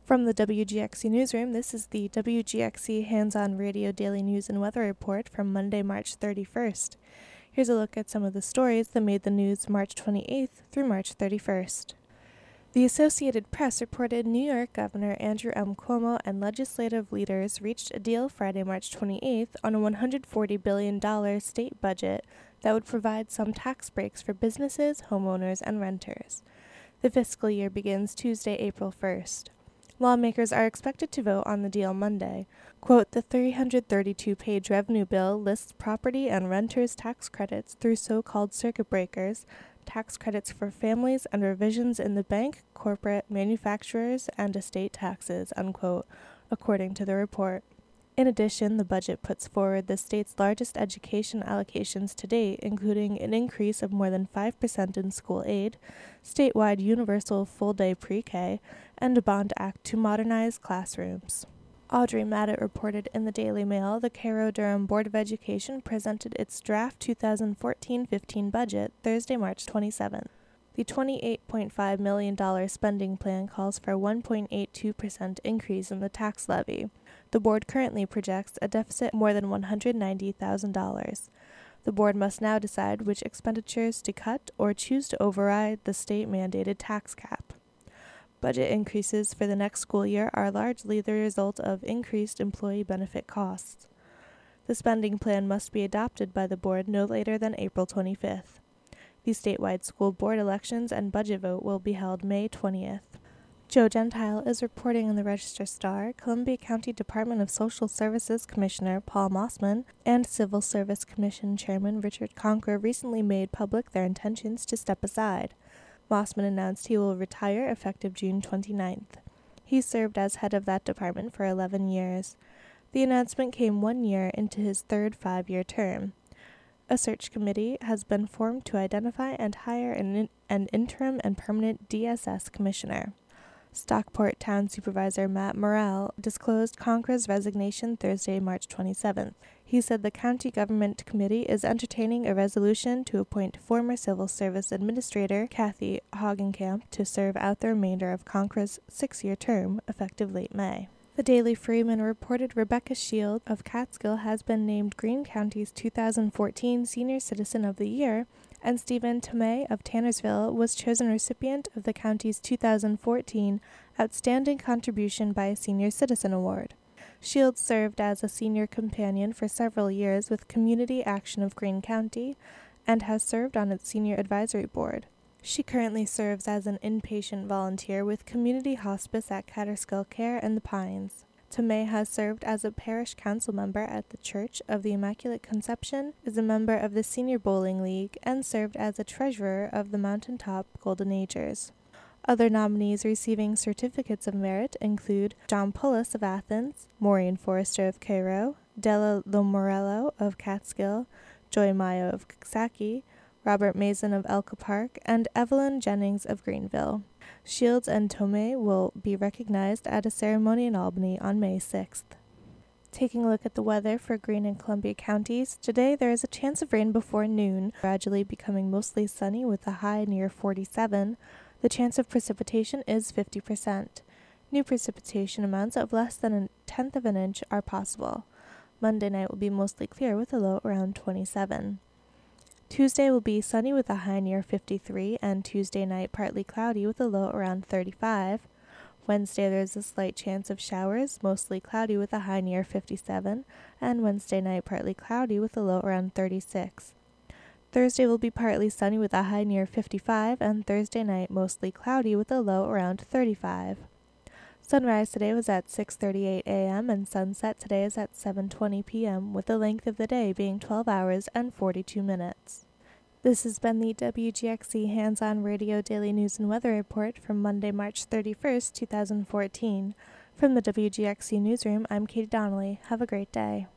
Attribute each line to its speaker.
Speaker 1: From the WGXC Newsroom, this is the WGXC Hands-On Radio Daily News and Weather Report from Monday, March 31st. Here's a look at some of the stories that made the news March 28th through March 31st. The Associated Press reported New York Governor Andrew M. Cuomo and legislative leaders reached a deal Friday, March 28th on a $140 billion state budget that would provide some tax breaks for businesses, homeowners, and renters. The fiscal year begins Tuesday, April 1st. Lawmakers are expected to vote on the deal Monday. Quote, the 332-page revenue bill lists property and renters' tax credits through so-called circuit breakers, tax credits for families, and revisions in the bank, corporate, manufacturers, and estate taxes, unquote, according to the report. In addition, the budget puts forward the state's largest education allocations to date, including an increase of more than 5% in school aid, statewide universal full-day pre-K, and a bond act to modernize classrooms. Audrey Maddett reported in the Daily Mail the Cairo-Durham Board of Education presented its draft 2014-15 budget Thursday, March 27th. The $28.5 million spending plan calls for a 1.82% increase in the tax levy. The board currently projects a deficit more than $190,000. The board must now decide which expenditures to cut or choose to override the state-mandated tax cap. Budget increases for the next school year are largely the result of increased employee benefit costs. The spending plan must be adopted by the board no later than April 25th. The statewide school board elections and budget vote will be held May 20th. Joe Gentile is reporting in the Register-Star. Columbia County Department of Social Services Commissioner Paul Mossman and Civil Service Commission Chairman Richard Conker recently made public their intentions to step aside. Mossman announced he will retire effective June 29th. He served as head of that department for 11 years. The announcement came 1 year into his third 5-year term. A search committee has been formed to identify and hire an interim and permanent DSS commissioner. Stockport Town Supervisor Matt Morrell disclosed Conker's resignation Thursday, March 27th. He said the county government committee is entertaining a resolution to appoint former Civil Service Administrator Kathy Hagenkamp to serve out the remainder of Conker's 6-year term, effective late May. The Daily Freeman reported Rebecca Shields of Catskill has been named Greene County's 2014 Senior Citizen of the Year, and Stephen Tomei of Tannersville was chosen recipient of the county's 2014 Outstanding Contribution by a Senior Citizen Award. Shields served as a senior companion for several years with Community Action of Greene County and has served on its senior advisory board. She currently serves as an inpatient volunteer with Community Hospice at Catterskill Care and the Pines. Tomei has served as a parish council member at the Church of the Immaculate Conception, is a member of the Senior Bowling League, and served as a treasurer of the Mountaintop Golden Agers. Other nominees receiving certificates of merit include John Pullis of Athens, Maureen Forrester of Cairo, Della Lomorello of Catskill, Joy Mayo of Coxsackie, Robert Mason of Elka Park, and Evelyn Jennings of Greenville. Shields and Tomei will be recognized at a ceremony in Albany on May 6th. Taking a look at the weather for Greene and Columbia counties, today there is a chance of rain before noon, gradually becoming mostly sunny with a high near 47. The chance of precipitation is 50%. New precipitation amounts of less than 1/10 of an inch are possible. Monday night will be mostly clear with a low around 27. Tuesday will be sunny with a high near 53, and Tuesday night partly cloudy with a low around 35. Wednesday there is a slight chance of showers, mostly cloudy with a high near 57, and Wednesday night partly cloudy with a low around 36. Thursday will be partly sunny with a high near 55, and Thursday night mostly cloudy with a low around 35. Sunrise today was at 6:38 a.m. and sunset today is at 7:20 p.m., with the length of the day being 12 hours and 42 minutes. This has been the WGXC Hands-On Radio Daily News and Weather Report from Monday, March 31st, 2014. From the WGXC Newsroom, I'm Katie Donnelly. Have a great day.